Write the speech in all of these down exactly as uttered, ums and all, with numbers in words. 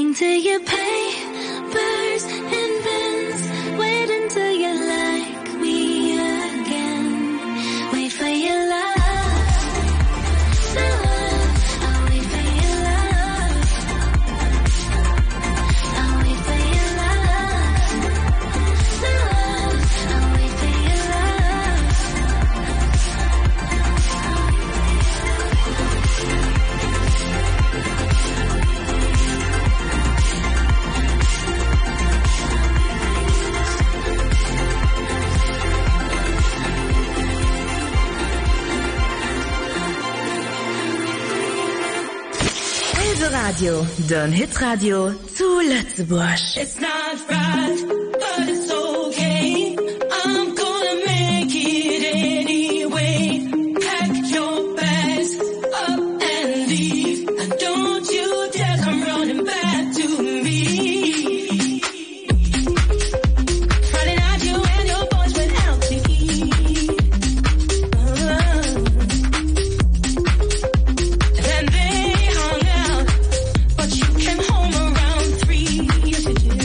listening to your papers and bins. Wait until you like me again. Wait for your love. Radio, den Hitradio zu Lützeburg. It's not right, but it's okay. I'm gonna make it anyway. Pack your bags up and leave. And don't you dare come running back to me. Friday night you and your boys went out to eat. Uh, and they hung out. Came home around three, yes you did.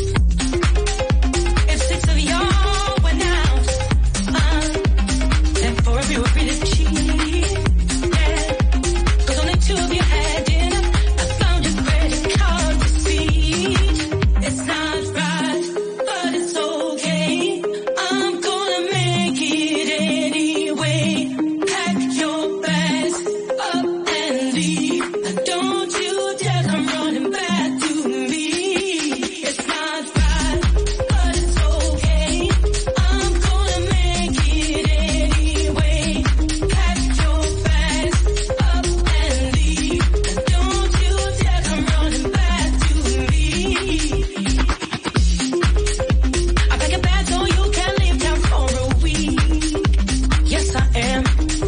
If six of y'all went out, uh, then four of you were pretty cheap, yeah. Cause only two of you had dinner. I found your credit card receipt. It's not right, but it's okay. I'm gonna make it anyway. Pack your bags up and leave. And don't you dare come running back to me. It's not right, but it's okay. I'm gonna make it anyway. Pack your bags up and leave. And don't you dare come running back to me. I pack a bag so you can leave town for a week. Yes, I am.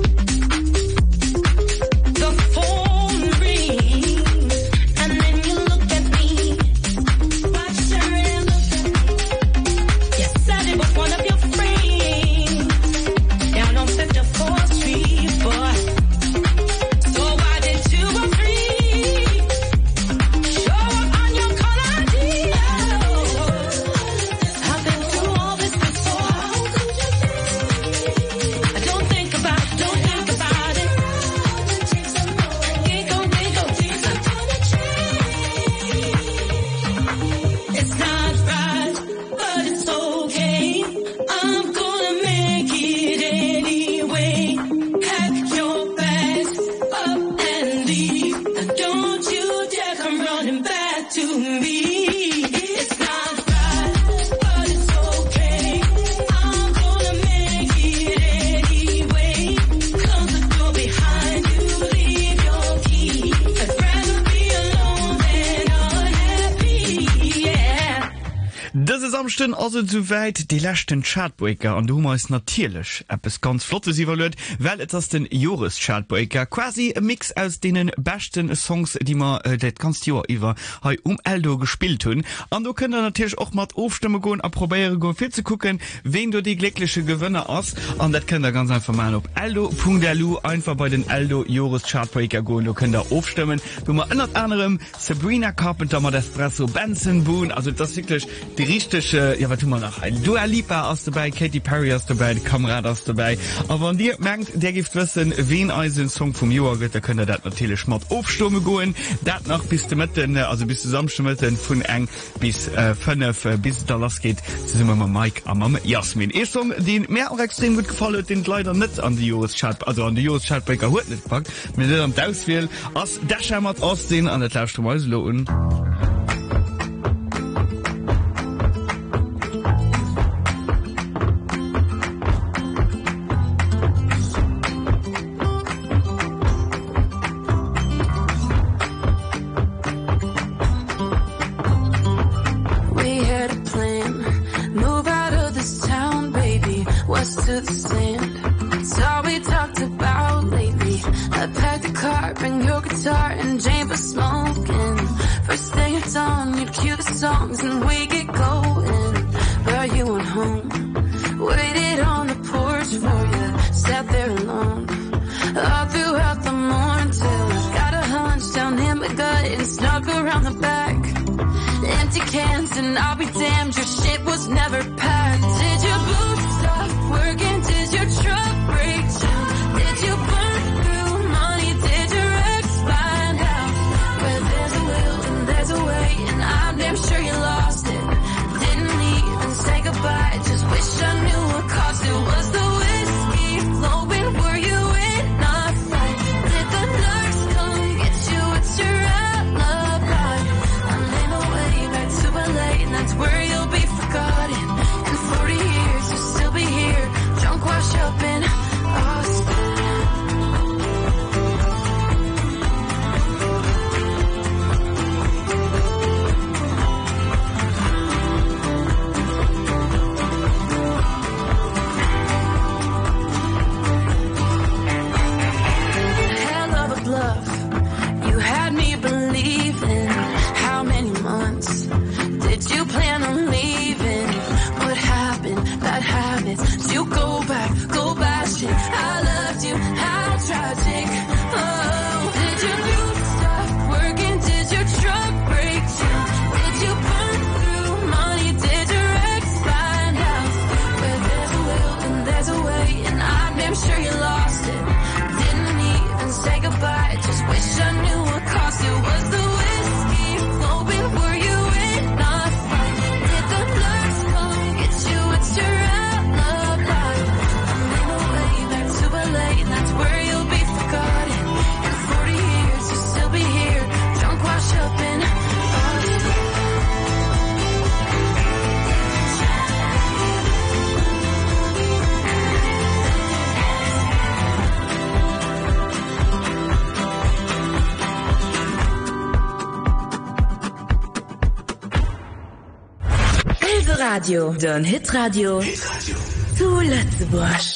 The phone rings, and then you look at me. Watch her and look at me. You said it was one of your friends down on fifty-fourth Street, boy. So why did two or three show up on your call I D? I've been through all this before. Don't think about it, don't think about it. Think on, think on, things are gonna change. It's not right, but it's okay. I'm gonna make it anyway. Pack your bags up and leave. And don't you dare come running back to me. It's not right, but it's okay. I'm gonna make it anyway. Close the door behind you, leave your key. I'd rather be alone than unhappy, yeah. Das ist am Stünd also soweit die letzten Chartbreaker und du meinst natürlich etwas ganz Flottes evaluiert, weil es den Joris-Chartbreaker quasi ein Mix aus den besten Songs, die man äh, das ganze Jahr über heu um Eldo gespielt haben. Und du könnt natürlich auch mal aufstimmen gehen und probieren gehen, viel zu gucken, wen du die glückliche Gewinner hast. Und das könnt ihr ganz einfach mal auf eldo punkt d l u einfach bei den Eldo Joris Chartbreaker gehen. Du könnt da aufstimmen. Du mal unter anderem Sabrina Carpenter mit Espresso, Benson Boone, also das ist wirklich die richtige, ja, was tun wir noch? Dua Lipa ist dabei, Katy Perry ist dabei, die Kamerad ist dabei. Aber wenn ihr merkt, der gibt wissen, wen als ein Song vom Jahr geht, dann könnt ihr das natürlich mal aufstimmen gehen. Das noch bis zum Mitten, also bis zum Samstag von eng bis äh, fünf, äh, bis da los geht, sind wir mit Mike und mit Jasmin. Ein Song, den mir auch extrem gut gefallen hat, den leider nicht an die Joris-Chart, also an die Joris-Chartbreaker heute nicht gepackt. Mit dem Auswähl, als der Schemmert aussehen, an der Klaustur mal so und to the sand. It's all we talked about lately. I packed the car, bring your guitar and Jane for smoking. First thing at dawn, you'd cue the songs and we get going. But you went home, waited on the porch for you, sat there alone all throughout the morning till I got a hunch down in my gut and snuck around the back. empty cans, and I'll be damned, your shit was never packed. Did your boots stop working? Did your truck break down? Did you burn through money? Did your ex find out? Where there's a will and there's a way, and I'm damn sure you lost it. Didn't even say goodbye, just wish I knew what cost it. Was the whiskey flowing? Were you in a fight? Did the nurse come get you? It's your alibi. I'm in a way back to L A, and that's where you'll be forgotten. In forty years you'll still be here, drunk, washed up in Austin. Hell of a bluff, you had me believing. How many months did you plan on leaving? What happened? Bad habits. Did you go back, go bashing? I loved you, how tragic. Oh, did your boots stop working? Did your truck break down? Did you burn through money? Did your ex find out? Where there's a will and there's a way, and I'm damn sure you lost it. Didn't even say goodbye, just wish I knew what cost it. Was the whiskey flowing? Were you in a fight? Did the nurse come get you? It's your alibi. I'm in a way back to L A, and that's where you'll be forgotten. In forty years you'll still be here, drunk, washed up in Austin. Radio, den Hitradio zu Lützebusch.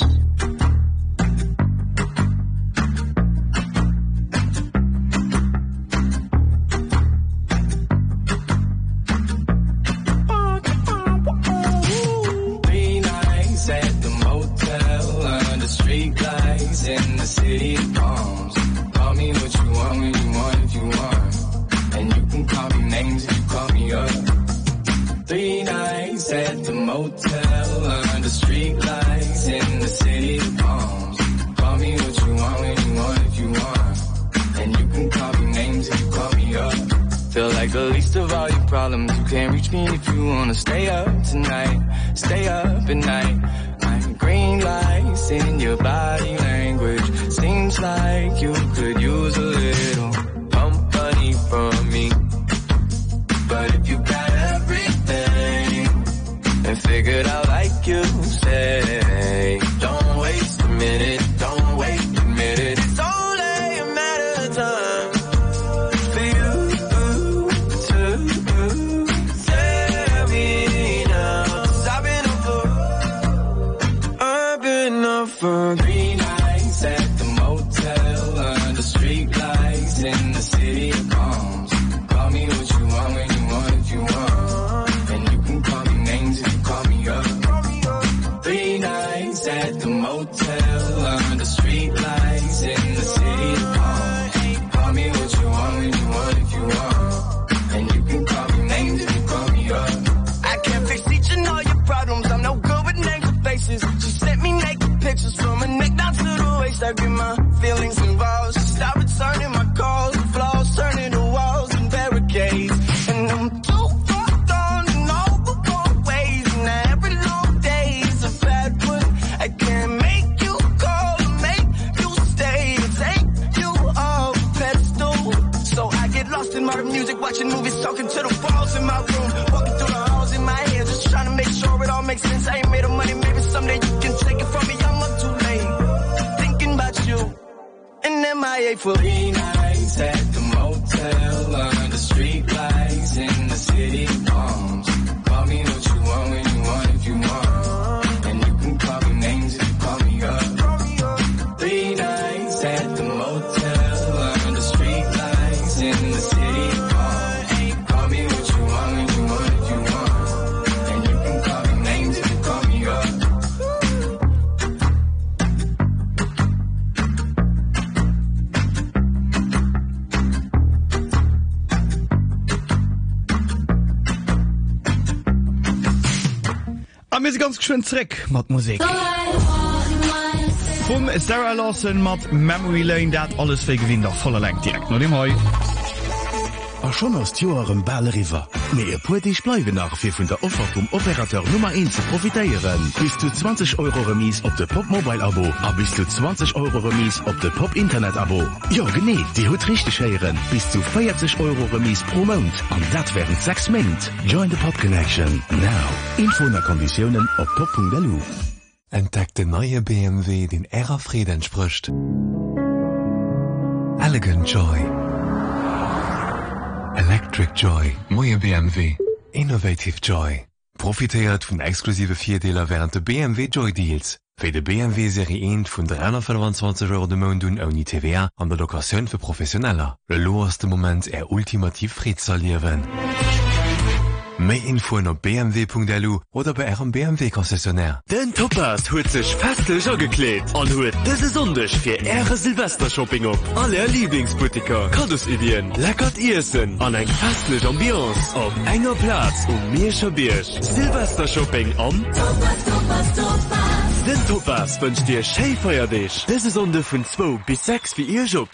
Three nights at the motel under street lights in the city of palms. Call me what you want when you want if you want, and you can call me names if you call me up. Three nights at the motel under street lights in the city of palms. Call me what you want when you want if you want, and you can call me names if you call me up. Feel like the least of all your problems. You can't reach me if you wanna stay up tonight. Stay up at night. I'm green lights in your body language. Seems like you could use a little company from me. But if you got everything and figured out like you say, don't waste a minute, don't wait a minute. It's only a matter of time for you to tell me now. 'Cause I've been up for, I've been up for three nights at the motel under street lights in the city of palms. Call me what you want when you want if you want, and you can call me names if you call me up. Three nights at the motel under street lights in the city of palms. Call me what you want when you want if you want, and you can call me names if you call me up. I can't fix each and all your problems. I'm no good with names or faces. She sent me naked pictures from her neck down to the waist. I get my feelings involved. She stopped returning my calls, the flaws turning to walls and barricades. And I'm too far gone in all the wrong ways, and every long day is a bad one. I can't make you call or make you stay or take you off the pedestal. So I get lost in my music, watching movies, talking to the walls in my room, walking through the halls in my head, just trying to make sure it all makes sense. I ain't made of money, maybe someday you can take it from me. I'm up too late, thinking about you. And M I A for three nights at the motel under street lights in the city of palms. Call me what you want when you want if you want, and you can call me names if you call me up. Three nights at the motel under street lights in the city of palms. Call me what you want when you want if you want, and you can call me names if you call me up. mir sind ganz schön zurück mit Musik. Vom Sarah Lawson mit Memory Lane, dat alles für gewinnt auf voller Länge direkt nach dem Heu. A schon aus Joerem Ball River. Nee, ihr puetisch bleibe nach fir vun der Offer vom Operateur Nummer eins zu profitieren. Bis zu zwanzig Euro Remis op de Pop Mobile Abo, a bis zu zwanzig Euro Remis op de Pop Internet Abo. Ja, gene, die hut richtig heieren. Bis zu vierzig Euro Remis pro Monat. Und dat wären sechs Mint. Join the Pop Connection. Now. Info und Konditionen op pop punkt d l. Entdeckt den neue B M W, den Ärer Frieden entspricht. Elegant Joy. Electric Joy, neue B M W. Innovative Joy. Profitiert von exklusive Vierdeler während der B M W Joy Deals. Für die B M W Serie eins von dreihundertfünfundzwanzig Euro de Monat ohne T V A an der Lokation für Professioneller. Le loweste Moment er ultimativ friedsallieren. Mehr Info auf b m w punkt d l oder bei eurem B M W-Konzessionär. Den Topaz hat sich festlich angeklebt und hat diese Sonntag für ihre Silvester-Shopping auf alle Lieblingsboutiker, Kadusideen, leckert Essen und eine festliche Ambiance auf enger Platz um Mierscherberg. Silvester-Shopping am Topaz, Topaz, Topaz. Den Topaz wünscht dir schön feier dich. Diese Sonntag von zwei bis sechs für ihr Job.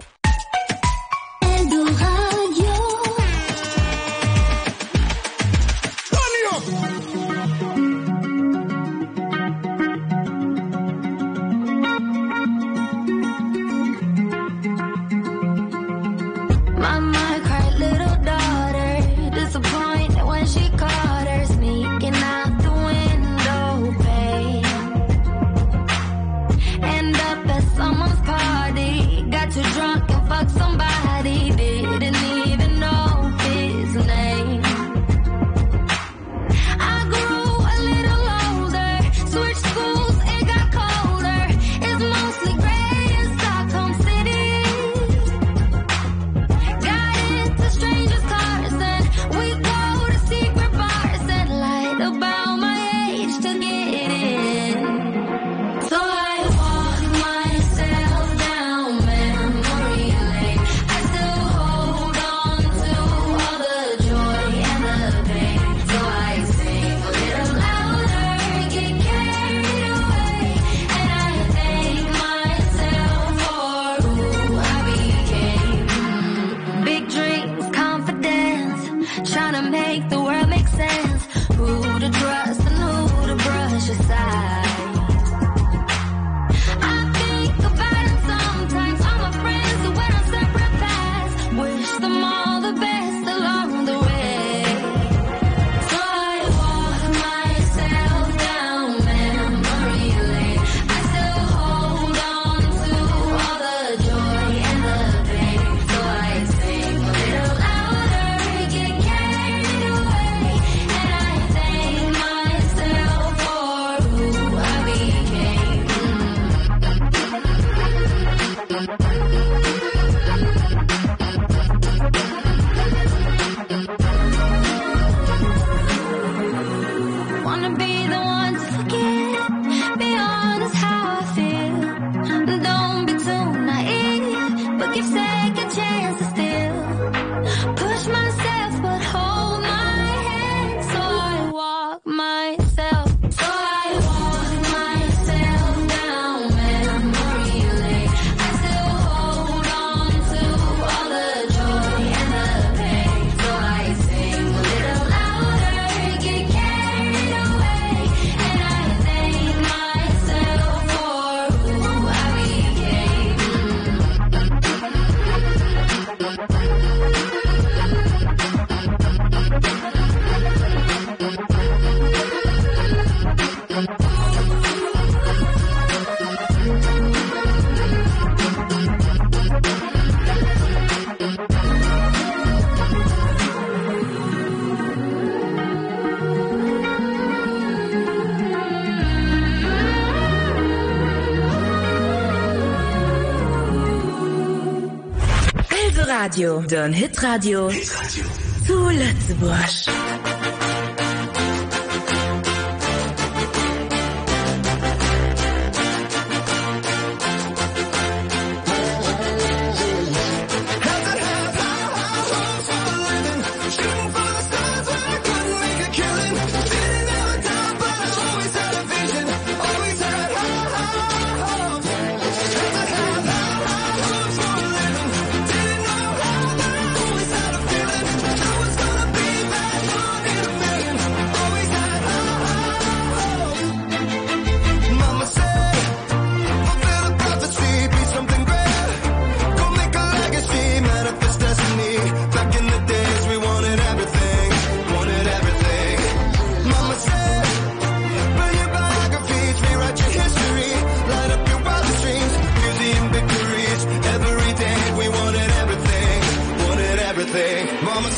Radio, den Hitradio zu Lützeburg. Shooting for the stars where I couldn't make a killing. Sitting at the top, but I always had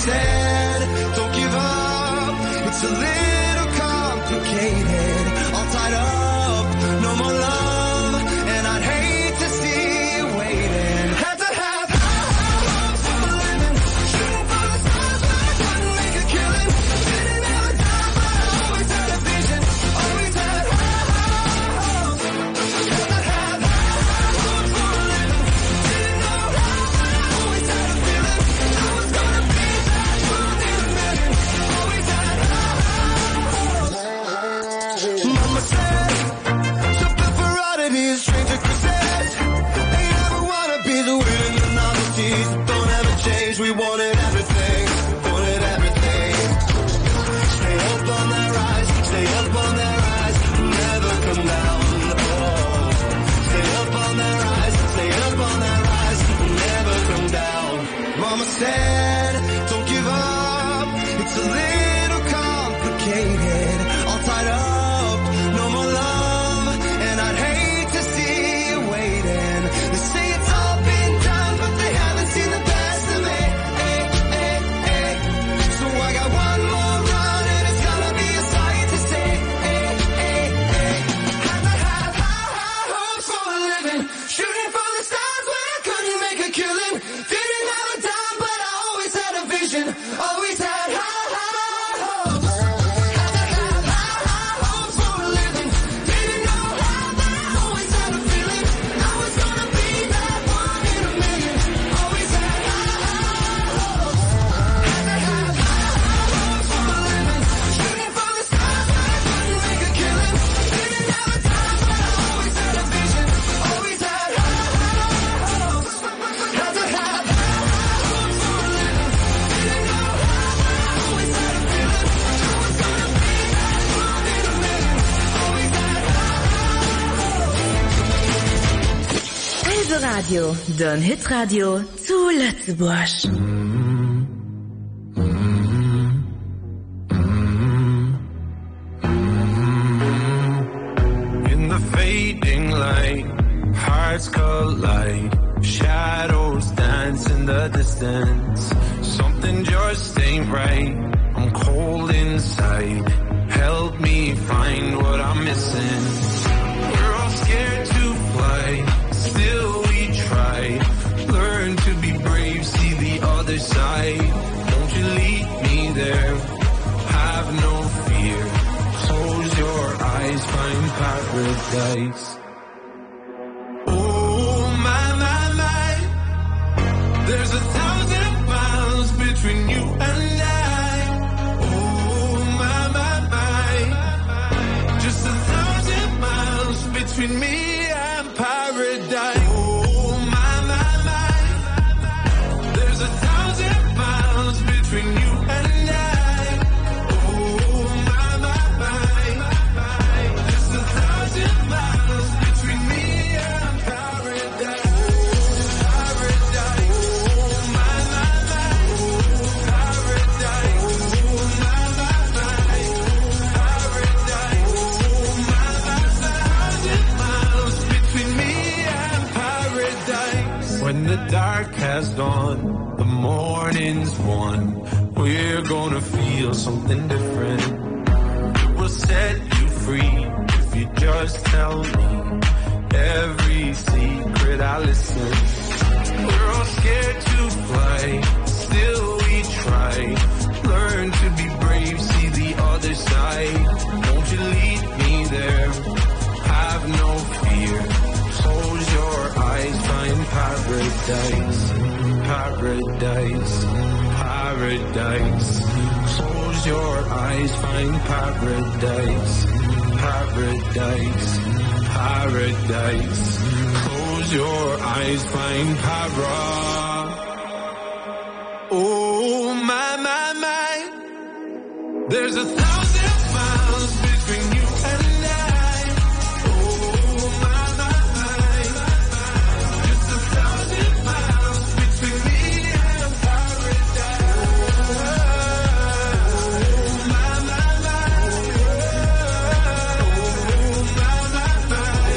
said, don't give up. It's a little complicated, all tied up, no more love, and I'd hate to see you waiting. Had to have high hopes for a living, shooting for the stars, but I couldn't make a killing. Didn't have a job, but I always had a vision. Always had high hopes. Had to have high hopes for a living. Didn't know how, but I always had a feeling I was gonna be that one in a million. Always had high hopes. Mama said, something for oddities, stranger Christmas. Ain't ever wanna be the winning the novelties. Don't ever change, we wanted everything, wanted everything. Stay up on that rise, stay up on that rise, never come down. Oh, stay up on that rise, stay up on that rise, never come down. Mama said, don't give up. It's a little complicated, all tied up, no more love, and I'd hate to see you waiting. They say it's all been done, but they haven't seen the best of me. Eh, eh, eh. So I got one more run, and it's gonna be a sight to see. Eh, eh, eh. Had to have high, high hopes for a living, shooting for the stars when I couldn't make a killing. Didn't have a dime, but I always had a vision. Always had high, high hopes. Had to have high, high hopes for a living. Didn't know how, but I always had a feeling I was gonna be that one in a million. Always had high, high hopes. Had to have high, high hopes for a living, shooting for the stars when I couldn't make a killing. Didn't have a time, but I always had a vision. Always had high, high hopes. Had to have high, high hopes for a living. Didn't know how, but I always had a feeling I was gonna be that one in a million. Always had high. Elbe Radio, den Hitradio zu Lützeburg. In the fading light, hearts collide, shadows dance in the distance. Something just ain't right, I'm cold inside. Help me find what I'm missing. We're all scared to fly, still we try. Learn to be brave, see the other side. Won't you lead me there? Have no fear. Close your eyes, find paradise. Oh my, my, my. There's a thousand miles between you and I. Oh my, my, my. Just a thousand miles between me and paradise. Oh my, my, my. There's a thousand miles between you and I. Oh my, my, my. Just a thousand miles between me and paradise. Paradise. Oh my, my, my. Paradise. Oh my, my, my. Paradise. Oh my, my, my. Thousand miles between me and paradise. When the dark has gone, the morning's won. We're gonna feel something different. It will set you free if you just tell me every secret I listen. We're all scared to fly, still we try. Learn to be brave, see the other side. Won't you lead me there? Have no fear. Close your eyes, find paradise. Paradise. Paradise. Close your eyes, find paradise. Paradise. Paradise. Close your eyes, find para. Oh my, my, my. There's a thousand miles between you and I. Oh my, my, my. Just a thousand miles between me and paradise. Oh my, my, my. Oh my, my, my.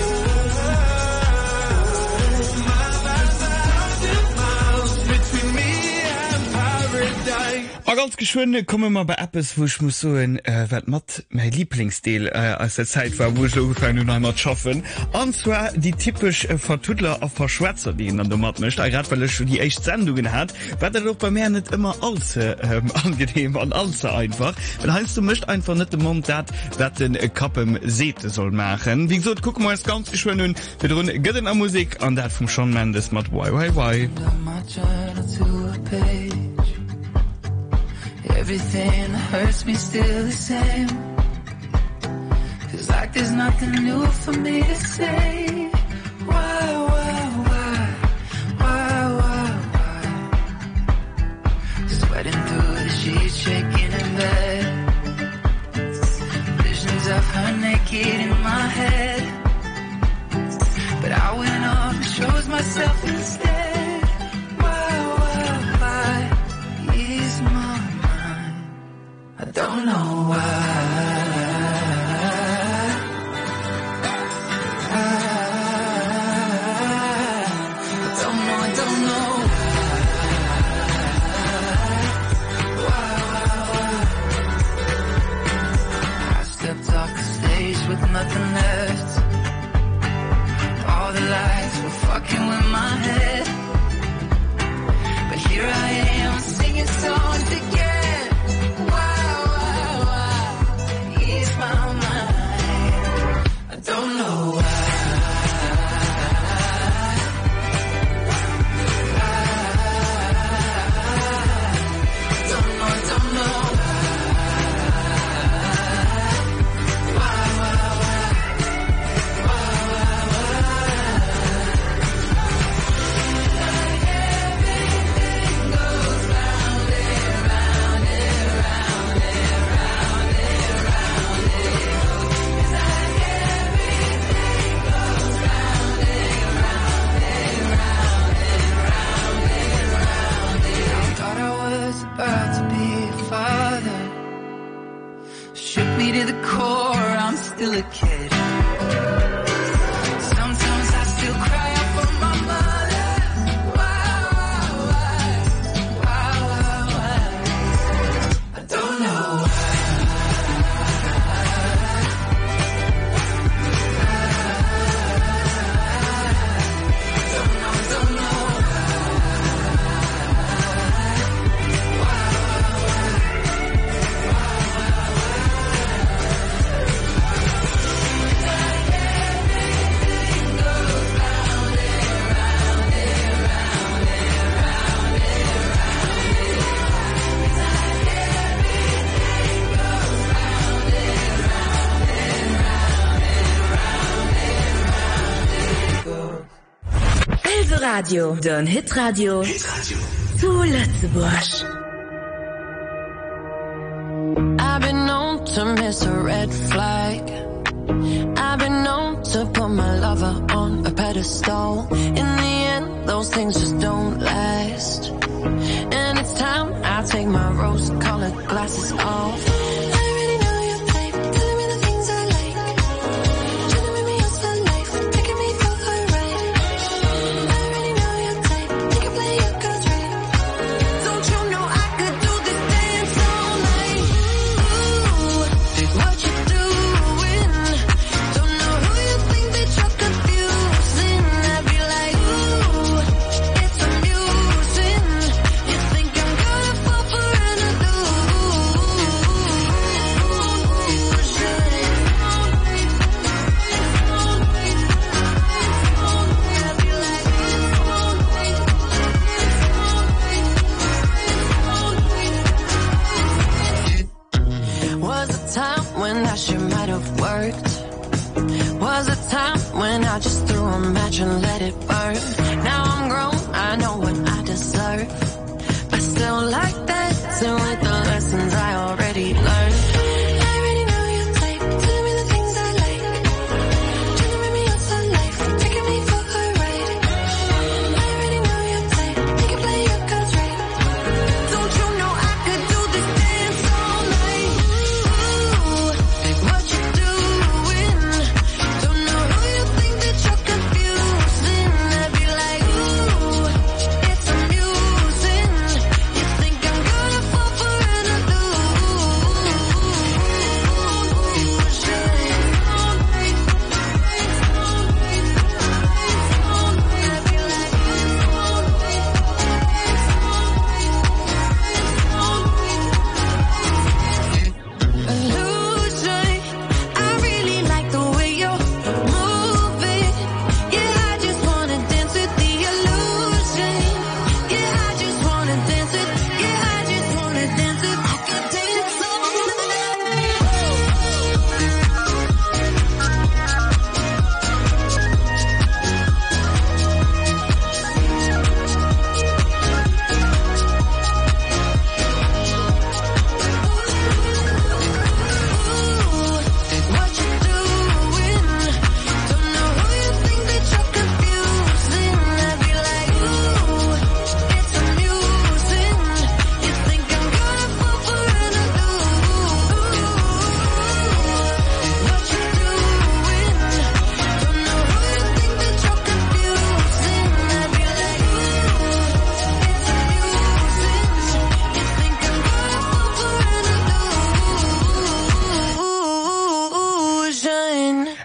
Oh my, my, my. Thousand miles between me and paradise. ganz geschwind komme mal bei Apps wo ich muss so ein äh, matt mein Lieblingsstil äh, aus der Zeit war wo ich ungefähr einmal schaffen und zwar die typisch äh, Vertudler auf Verschwätzer die an der Matt mischt gerade weil es schon die echt Sendungen hat war er doch bei mir nicht immer allzu ähm, angenehm und allzu einfach dann heißt du mischt einfach nicht im Mund dat dat den äh, Kappen Säte soll machen wie gesagt gucken wir jetzt ganz geschwind wir drin geht in der Musik an der vom Shawn Mendes mit why why why Everything that hurts me still the same. Feels like there's nothing new for me to say. Why, why, why, why, why, why? Sweating through the sheets, shaking in bed. Visions of her naked in my head. But I went off and chose myself instead. Why, why, why? Ease my I don't know why. I, I don't know, I don't know why. Why, why. I stepped off the stage with nothing left. All the lights were fucking with my head. But here I am singing songs again. Don't know why. Don't know, don't know why, why, why, why, why, why. Like everything goes round and round and round and round and round it goes. Like everything goes round and round and round and round and round it. I thought I was about to be a father. Shook me to the core, I'm still a kid. Sometimes I still cry out for my mother. Why, why, why, why, why? I don't know why. Don't know, don't know Elfe Radio, den Hitradio zu Lützeburg. I've been known to miss a red flag. I've been known to put my lover on a pedestal. In the end, those things just don't last. And it's time I take my rose-colored glasses off. And let it burn. Now I'm grown, I know what I deserve. But still like that, so with the lessons I already learned. I already know your type, telling me the things I like. Trying to bring me out to life, taking me for a ride. I already know your type, you can play your cards right. Don't you know I could do this dance all night? Ooh, what you doing? Don't know who you think that you're confusing. I'd be like, ooh, it's amusing. You think I'm gonna fall for it?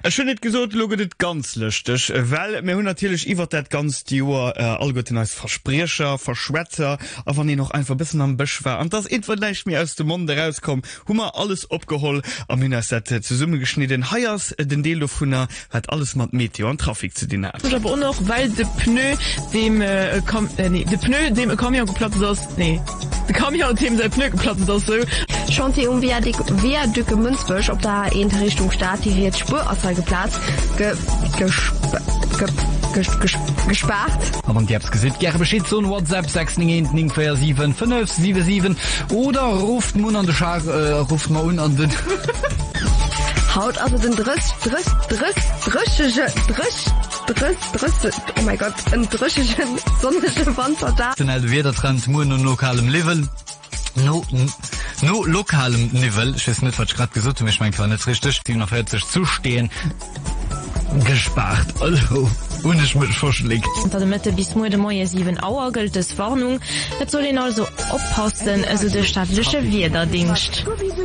schon nicht gesagt, logo das ganz lustig, weil mir hun natürlich über das ganz die Uhr äh, allgemein als Versprecher, Verschwätzer, aber nie noch einfach ein bisschen am Bisch war. Und das etwa leicht mir aus dem Mund rauskommt, haben wir alles abgeholt, am Ende ist das zusammengeschnitten. Heiers, den Deel davon hat alles mit Meteor und Trafik zu tun. Ich aber auch noch, weil der Pneu dem, äh, kom, äh, nee, der Pneu dem Kamion geplatzt ist, nee, der Kamion dem sein Pneu geplatzt ist, so. Schon sie um wie wer dücke Münzbusch, ob da in Richtung Stadt die jetzt Spurauswahl geplatzt, ge, gesp, ge, ges, ges, gespart. Aber ihr habt's gesehen, gerne Bescheid so ein WhatsApp sechs neun vier sieben fünf sieben sieben oder ruft man an den Schar, äh, ruft man an den Haut also den Driss, Driss, Driss, Drissche, Driss, Driss, Driss, oh mein Gott, ein drissischen, sonnischen Panzer da. Den halt wieder Trend, nur nur lokalem Level. No, no lokalem Niveau, ich weiß nicht, was ich gerade gesagt habe, ich meine, war nicht richtig, siebenundvierzig zustehen, gespart, also, und ich mich verschlägt. Unter der Mitte bis morgen Morgen sieben Uhr gilt es Warnung, jetzt soll ihn also aufpassen, also der staatliche Wetterdienst.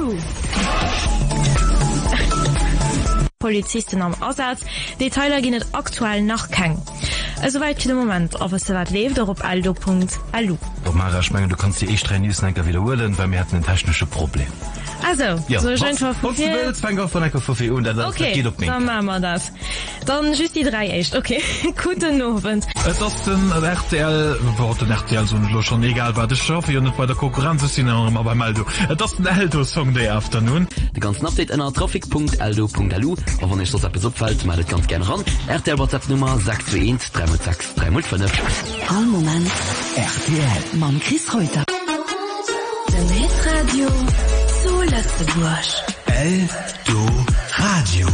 Polizisten am Einsatz, Detailer gehen nicht aktuell nach kein. Also weit für den Moment, aber es wird lebt auch auf aldo punkt a l u. Doch Mara, ich meine, du kannst die echt drei Newsnäcker wiederholen, weil wir hatten ein technisches Problem. Also, ja, so ich einfach von dir. Fang auf von der Kaffee und dann okay, geht auf mich. Dann machen wir das. Dann just die drei echt, okay. Guten Abend. Das ist ein R T L, wo der R T L so schon egal war, das schaffe ich nicht bei der Konkurrenz, ist in aber bei Maldo. Das ist ein Aldo-Song der Afternoon. Die ganzen Update an traffic punkt aldo punkt a l u, aber wenn euch das etwas auffällt, meldet ganz gerne ran. R T L WhatsApp-Nummer sechs zwei eins drei sechs drei fünf. All Moment. R T L. Mann Chris Reuter. Den Hitradio zu Lützeburg. El do Radio.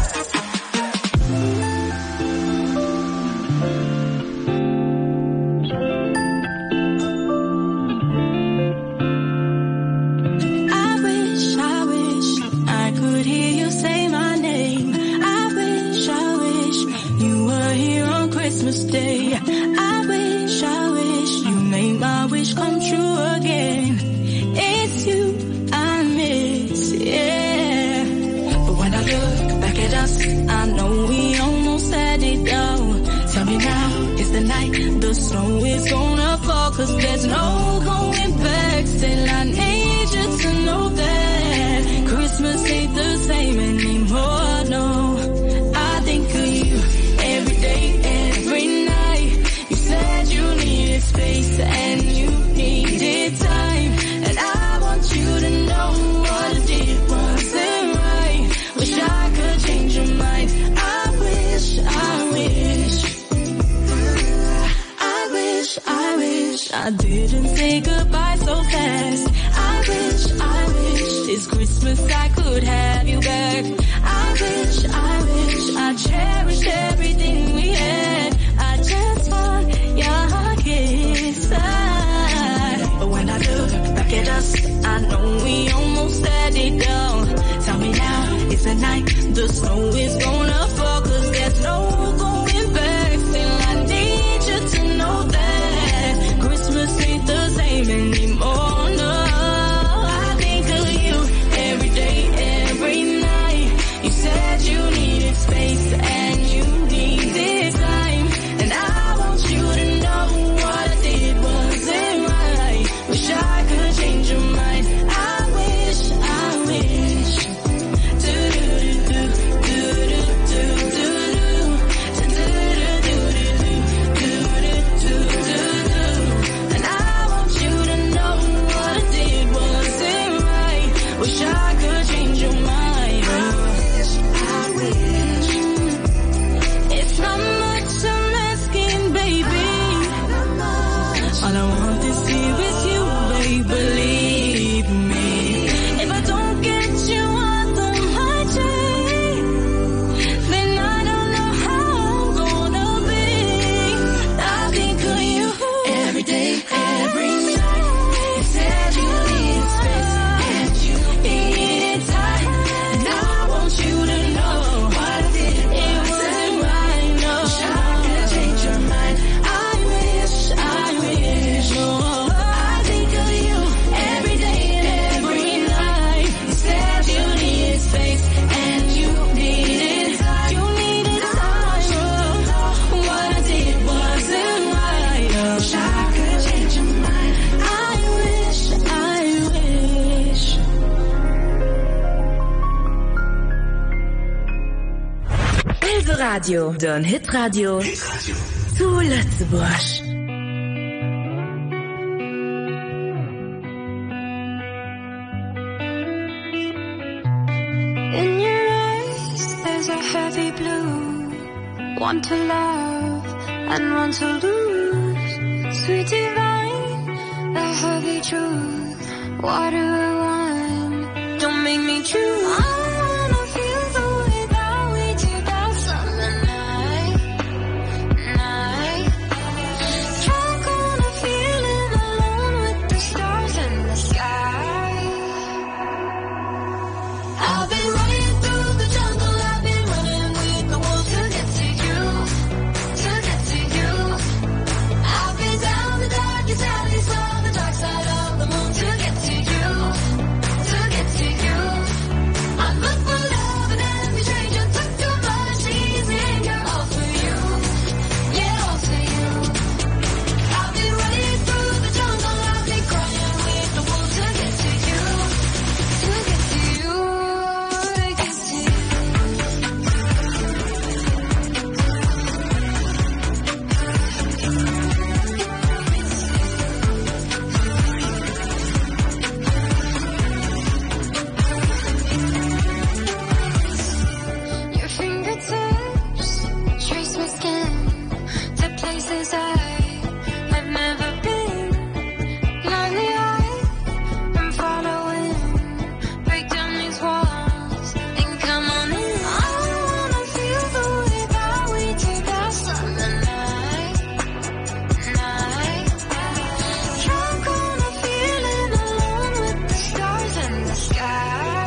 I wish, I wish I could hear you say my name. I wish, I wish you were here on Christmas Day. I wish, I wish you made my wish come true again. It's you I miss, yeah. But when I look back at us, I know we almost had it down. Tell me now, is the night the snow is gonna fall? Cause there's no going back. Still I need you to know that Christmas ain't the same anymore, no. I think of you every day, every night. You said you needed space and you needed time. And I want you to know what I did wasn't right. Wish I could change your mind. I wish, I wish I wish, I wish I didn't say goodbye so fast. I wish, I wish this Christmas I could have you back. I wish, I wish I cherished everything we had. I just want your kiss. But when I look back at us, I know we almost had it down. Tell me now, it's the night the snow is gonna fall. Cause there's no going back. Still I need you to know that Christmas ain't the same anymore, no. I think of you every day, every night. You said you needed space and you needed time. And I want you to know what I did wasn't right. Wish I could change your mind. I wish, I wish. Do do do do do do. Radio, den Hitradio zu Lützeburg. In your eyes, there's a heavy blue. Want to love and want to lose. Sweet divine, the heavy truth. What do I want? Don't make me choose. I wanna feel the way that we do that summer night. Night. Drunk on a feeling alone with the stars in the sky. I've been running through the jungle, I've been running with the wolves to get to you, to get to you. I've been down the darkest alleys, on the dark side of the moon to get to you, to get to you. I'm looked for love and every stranger took too much easy anger, all for you, yeah, all for you. I've been running through the jungle, I've been crying with the wolves to get to you, to get to you. Your fingertips trace my skin to places I have never been. Blindly I'm following. Break down these walls and come on in. I wanna feel the way that we do that summer night. Night. Drunk on a feeling alone with the stars in the sky.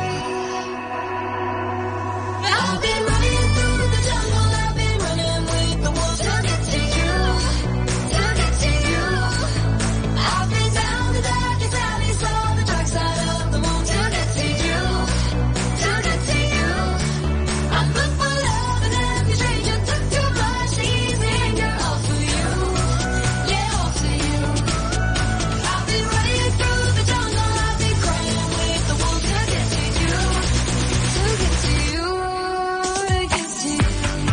I've been running through the jungle, I've been running with the wolves to get to you, to get to you. I've been down the darkest alleys, on the dark side of the moon to get to you, to get to you. I'm looking for love and every stranger took too much easy anger, all for you, yeah, all for you. I've been running through the jungle, I've been crying with the wolves to get to you, to get to you, to get to you.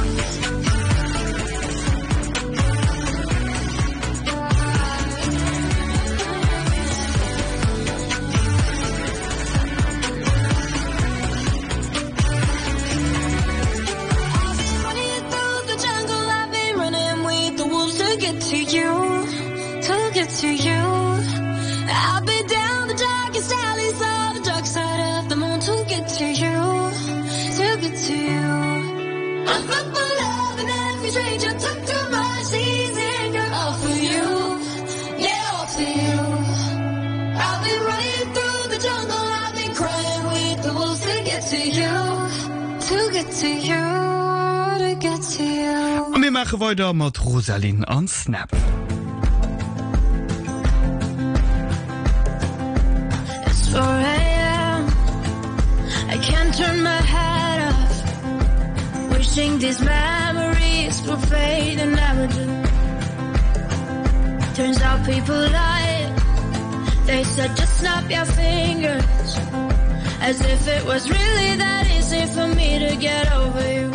I've been running through the jungle, I've been running with the wolves to get to you, to get to you. I've been down the darkest alleys, on the dark side of the moon to get to you, to get to you. I'm looking for love and every stranger took too much easy anger, all for you, yeah, all for you. I've been running through the jungle, I've been crying with the wolves to get to you, to get to you, to get to you. Und wir machen weiter mit Rosalind an Snap. It's four a m I can't turn my head off. Wishing these memories will fade and never do. Turns out people lie. They said just snap your fingers, as if it was really that easy for me to get over you.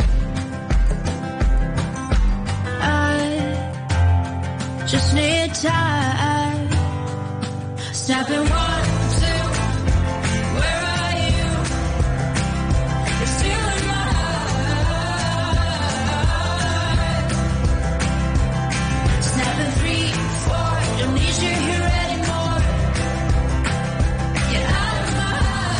I just need time. Snapping one, two, where are you? You're still in my heart. Snapping three, four, don't need you here anymore. Get out of my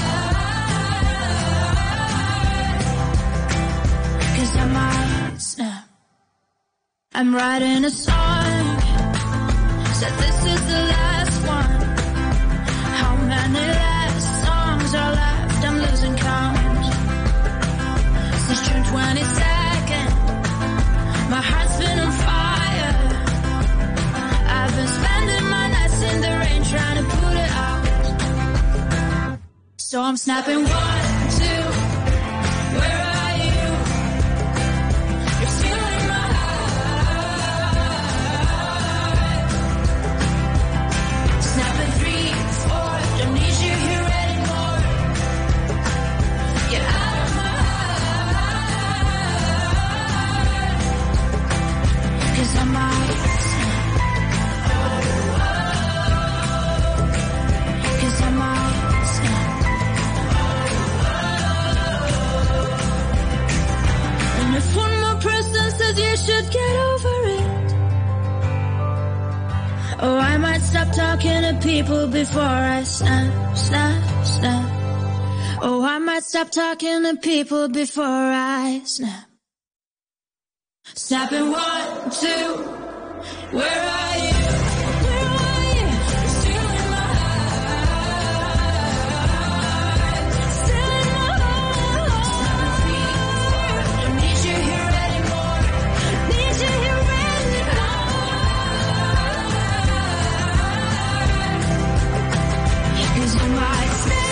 heart. 'Cause I might snap. I'm writing a song, said this is the last one. How many last songs are left? I'm losing count. Since June twenty-second, my heart's been on fire. I've been spending my nights in the rain trying to put it out. So I'm snapping one, two, where are you? You're still in my heart. Snapping three, four, don't need you here anymore. Get out of my heart. talking to people before I snap, snap, snap. Oh, I might stop talking to people before I snap. Snapping one, two, where are you? Where are you? Still in my heart. Still in my heart. Need you here anymore. Need you here anymore. 'Cause you might stay.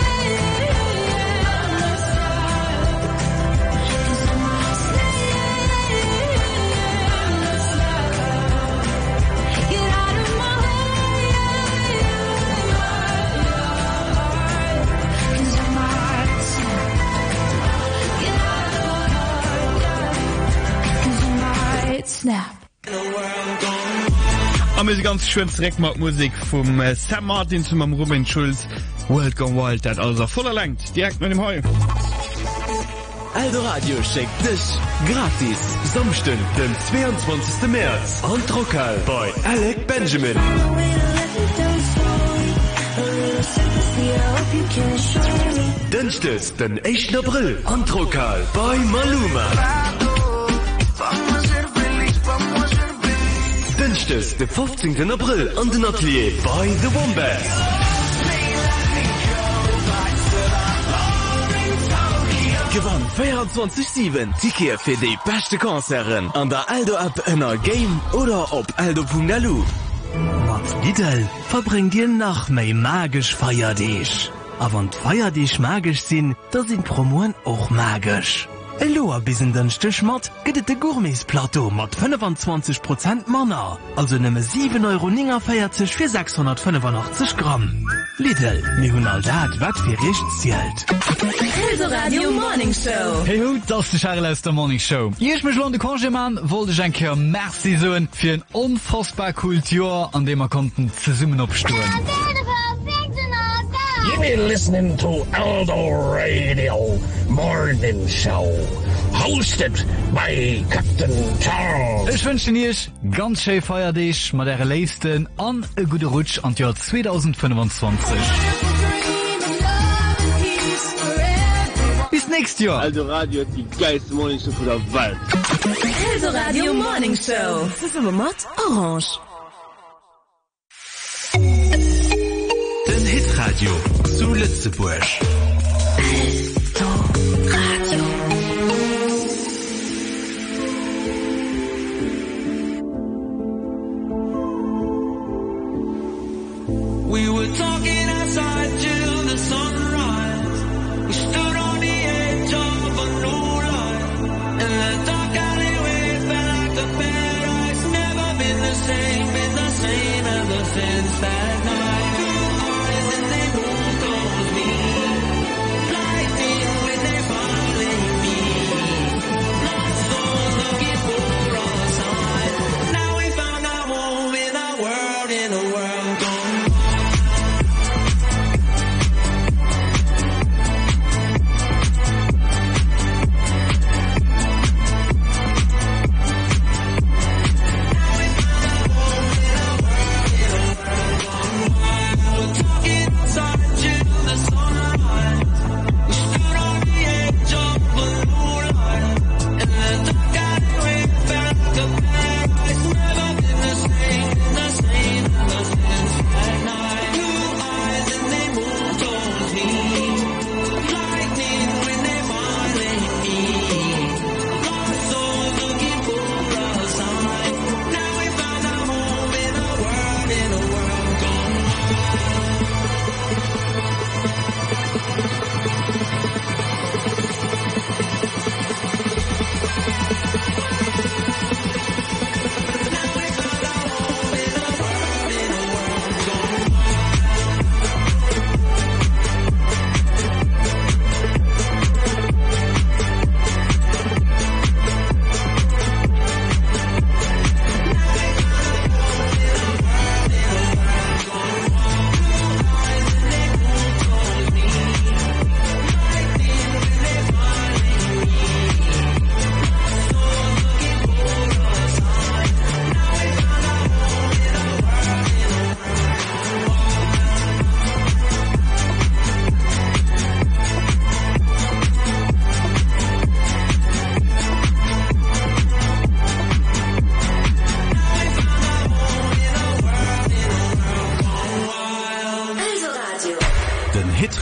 Snap. Am me ganz schön Reckmark Musik vom äh, Sam Martin zum am Robin Schulz World Gone Wild dat also voller lengt direkt mit dem Heu. Aldo Radio schickt dich gratis Samstag den zweiundzwanzigsten März an Trokal bei Alec Benjamin. Dünnstes den ersten April an Trokal bei Maluma. Dünnstes den fünfzehnten April an den Atelier bei The Wombats. Gewann vierundzwanzig sieben Ticket für die beste Konzerten an der Aldo App in der Game oder op aldo punkt l u. Mit Lidl verbringt ihr noch mehr magisch Feierdisch. Aber wenn Feierdisch magisch sind, da sind Promoen auch magisch. Eloa bis in den Stichmat gëtt de Gourmetsplateau mat fünfundzwanzig Prozent Manner, also nëmme sieben Euro neunundvierzig fir sechshundertfünfundachtzig Gramm. Lidl, mi hunn all dat wat fir rich zielt. Aldo Radio Morning Show. Hey ho, das ist Charles aus der Morning Show. Hier mich lo de Kongemann wollte ich ein Kehr Merci soen für ein unfassbar Kultur, an dem wir konnten zu summen abstuhlen. You've been listening to Aldo Radio Morning Show, hosted by Captain Charles. Ich wünsche dir ganz schön feier dich mit der leisten an e gute Rutsch an Jahr zwanzig fünfundzwanzig. Bis nächstes Jahr. Aldo Radio hat die geilste Morning Show der Welt. Aldo Radio Morning Show. Das ist aber matt orange. Den Hitradio zu Lützeburg. Aldo Radio. We were talking outside till the sunrise. We stood on the edge of a new line. And the dark alleyway felt like a paradise. Never been the same, been the same ever since that night. Two eyes and they both told me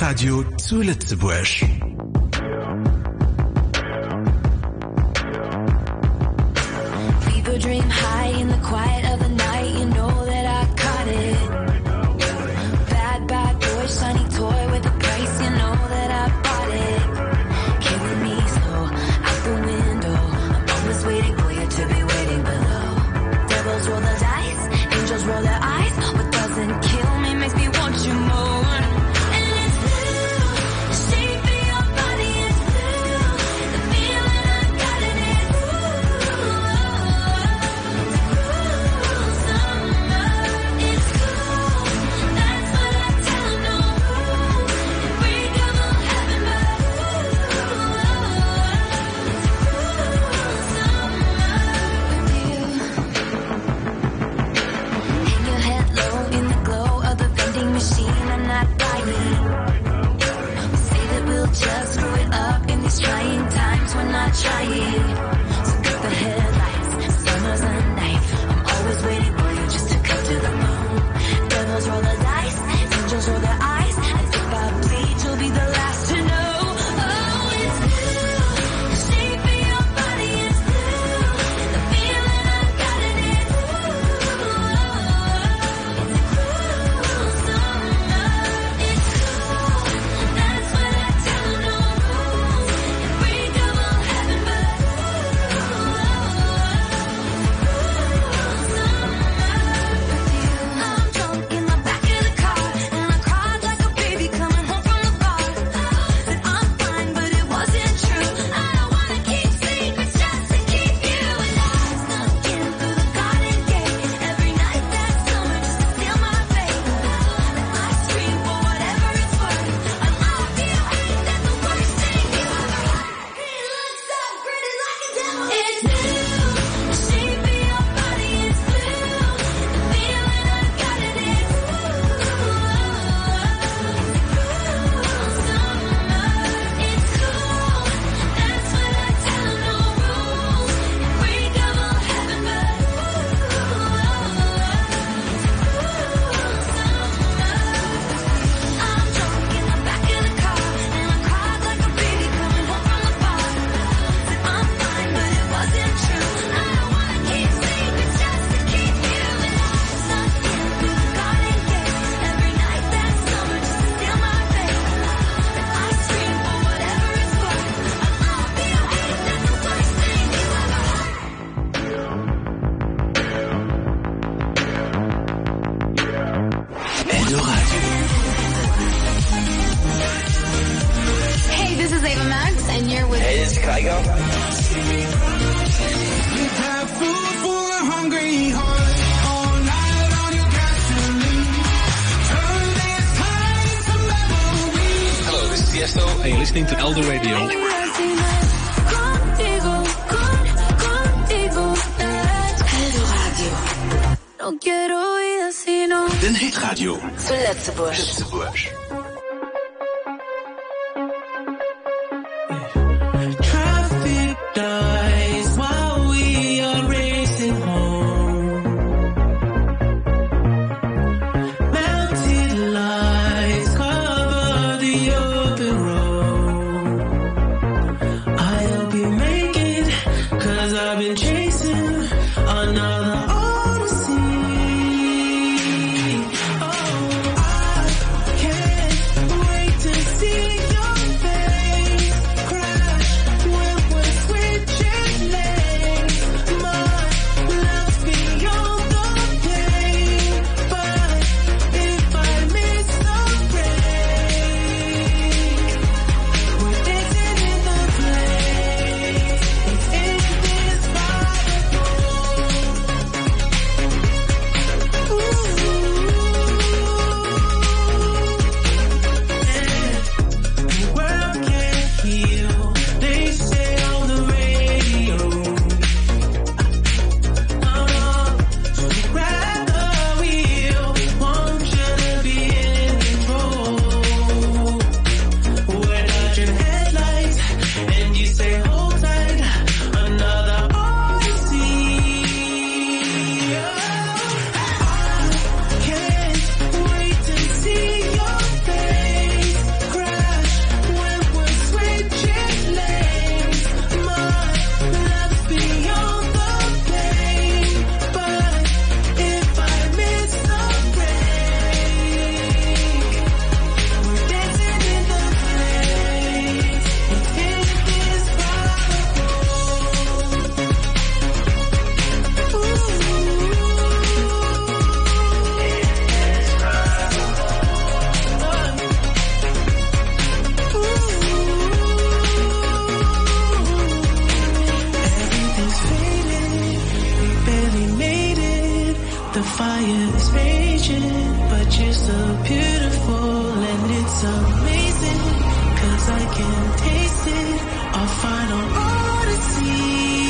Hitradio zu Lützeburg. People dream high in the quiet of the night. You know that I caught it. Bad, bad boy, shiny toy with a price. You know that I bought it. Killing me slow, out the window. I'm always waiting for you to be waiting below. Devils roll the dice, angels roll their eyes. What doesn't kill me makes me want you more. And it's blue, the shape of your body is blue. The feeling I got in it, just screw it up in these trying times. We're not trying. So cut the headlights. Summer's a knife. I'm always waiting for you just to cut to the moon. Devils roll the dice, angels roll their eyes. And if I bleed, you'll be the last to know. Oh, it's blue. The shape of your body is blue. The feeling I got in it. It's a cruel summer. It's cool. That's what I tell no rules. And break them all heaven, but I'm drunk in the back of the car, and I cried like a baby coming home from the bar. Said I'm fine, but it wasn't true. I don't wanna keep secrets just to keep you. And I snuck in through the garden gate every night that summer just to steal my faith. And I scream for whatever it's worth. I love you, ain't that the worst thing you ever heard? He looks so pretty like a devil. It's blue, the shape of your body is blue. The feeling I got in it. It's a cruel summer. It's cool. That's what I tell no rules. And break them all heaven, but it's a cruel summer. I'm drunk in the back of the car, and I cried like a baby coming home from the bar. Said I'm fine, but it wasn't true. I don't wanna keep secrets just to keep you. And I snuck in through the garden gate every night that summer just to steal my faith. And I scream for whatever it's worth. I love you, ain't that the worst thing you ever heard? Hey, this is Ava Max, and you're with. Hey, this is Kygo. Hello, this is Tiesto, and you're listening to Elder Radio. Contigo, con, contigo, Eldor Radio. No quiero vida sino Den Hitradio zu Lützeburg. Lützeburg. Traffic dies while we are racing home. Mounted lights cover the open road. I hope you make it, 'cause I've been chasing another odyssey. Oh, I can't started our final odyssey.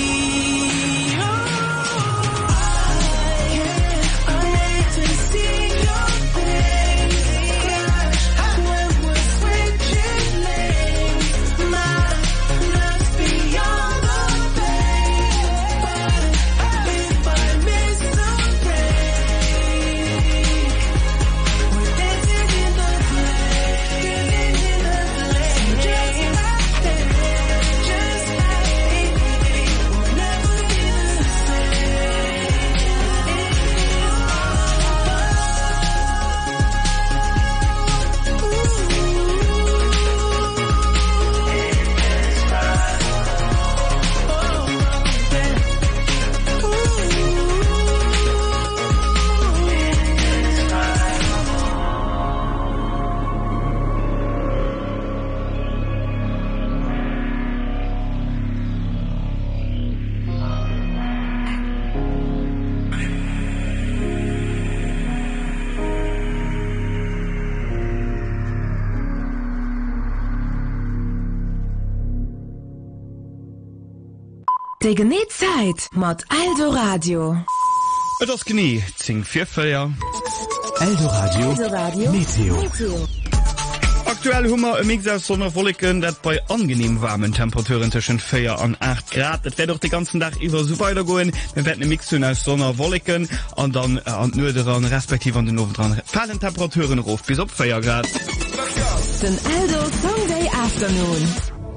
De Geneetzeit mat Eldoradio. Et ass Genie zing Vierfeier Eldoradio Eldoradio Meteo. Aktuell hummer e Mix aus Sonnerwolken, dat bei angenehm warmen Temperaturen tschen vier an acht Grad. Et wär doch den ganzen Tag iwwer so weiter goen. Wir werden e Mix aus Sonnerwolken an dann äh, an nur dran respektiv an den overdran fallen Temperaturen auf bis op vier Grad. Den Eldo Sunday Afternoon.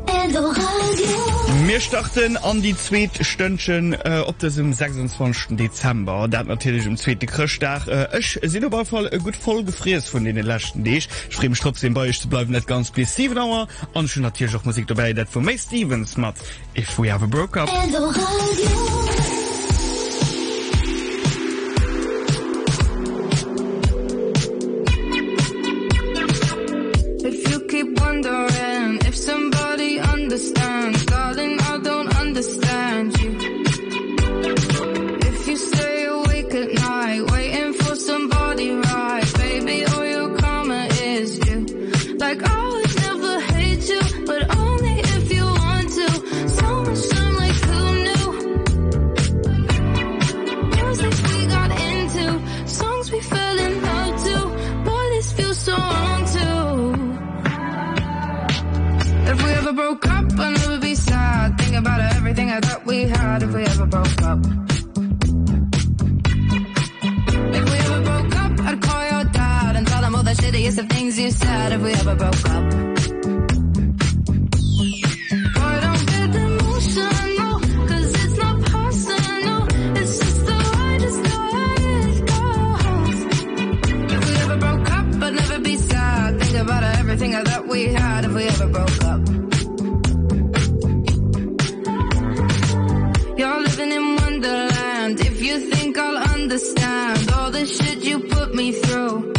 Wir starten an die zweite Stündchen äh, op das im sechsundzwanzigsten Dezember. Dat natürlich im zweiten Christtag. Äh, ich sind aber voll äh, gut voll gefries von den letzten Dich. Ich freue mich trotzdem bei euch zu bleiben, nicht ganz bis sieben Uhr. Und schon natürlich auch Musik dabei, das von May Stevens mit If We Ever Broke Up. If you keep wondering if somebody understands, darling, I don't understand you. If you stay awake at night waiting for somebody right, baby, all your karma is due. Like I would never hate you, but only if you want to. So much time, like who knew? Music we got into, songs we fell in love to. Boy, this feels so wrong too. If we ever broke up, I'll never be sad. Think about everything I thought we had. If we ever broke up, if we ever broke up, I'd call your dad and tell him all the shittiest of things you said. If we ever broke up, boy, don't get emotional, 'cause it's not personal. It's just the way, just the way it goes. If we ever broke up, I'd never be sad. Think about everything I thought we had. If we ever broke up, you're living in Wonderland. If you think I'll understand all the shit you put me through.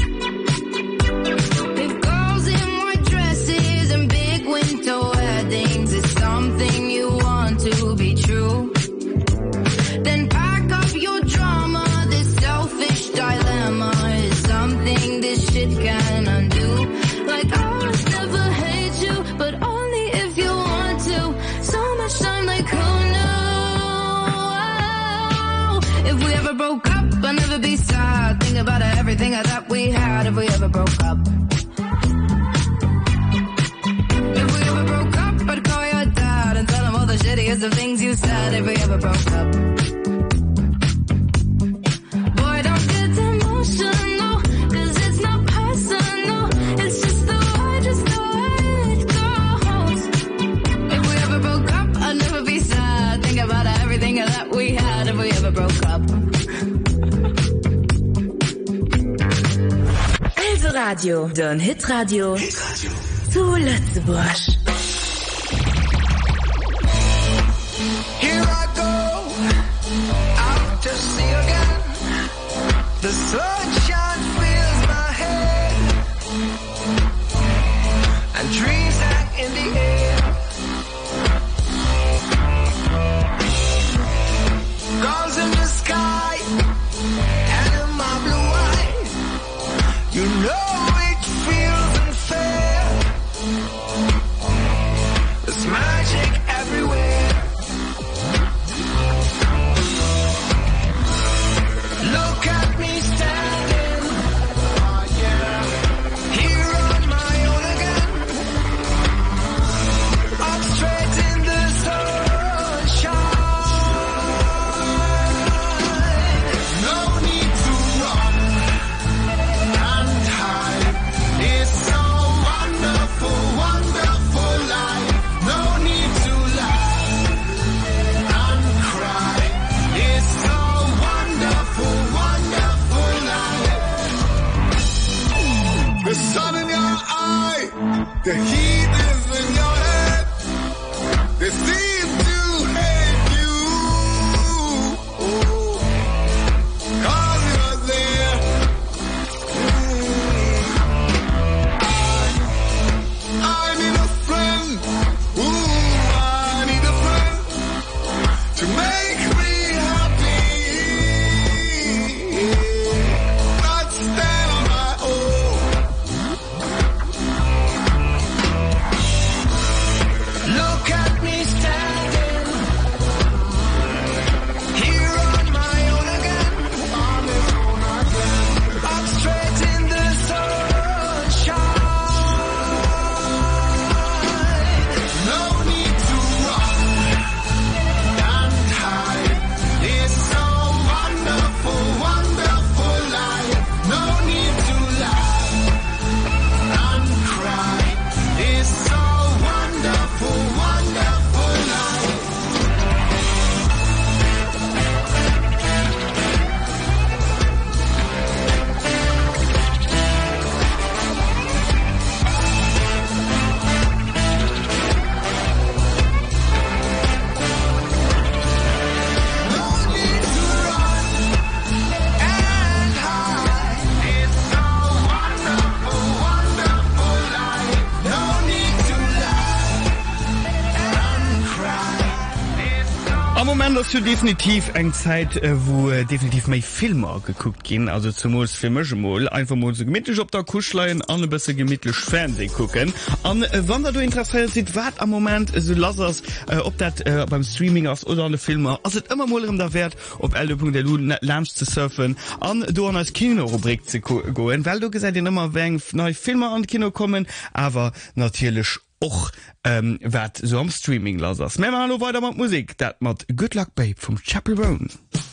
If girls in white dresses and big winter weddings is something you want to be true, then pack up your drama. This selfish dilemma is something this shit can undo. Like I would never hate you, but only if you want to. So much time, like who knew? If we ever broke up, I'll never be sad. Think about everything I thought we had. If we ever broke up, if we ever broke up, I'd call your dad and tell him all the shittiest of things you said. If we ever broke up, boy, don't get emotional, 'cause it's not personal. It's just the way, just the way it goes. If we ever broke up, I'd never be sad. Think about everything that we had. If we ever broke up, Eldoradio, den Hitradio zu Lützeburg. Here I go, out to sea again. The sunshine fills my head, and dreams hang in the air. Girls in the sky, and in my blue eyes, you know it feels unfair. Am Moment hast du definitiv eng Zeit, äh, wo äh, definitiv méi Filmer geguckt gin, also zum Filmmol einfach mal so gemidtlich op der Kuschlein an bisse gemidtlich Fernseh gucken. An äh, wann du interessiert sieht, wat am Moment äh, so lass äh, ob dat äh, beim Streaming hast oder an Filmer, as immer mal um der Wert op l punkt l u Lach zu surfen, an du an als Kinorubrik zu goen, weil du gesagt den immer weng neue Filme an Kino kommen, aber natürlich och ähm, wat so am Streaming lass. Mehr mal weiter mit Musik, dat mat Good Luck Babe vom Chapel Roan.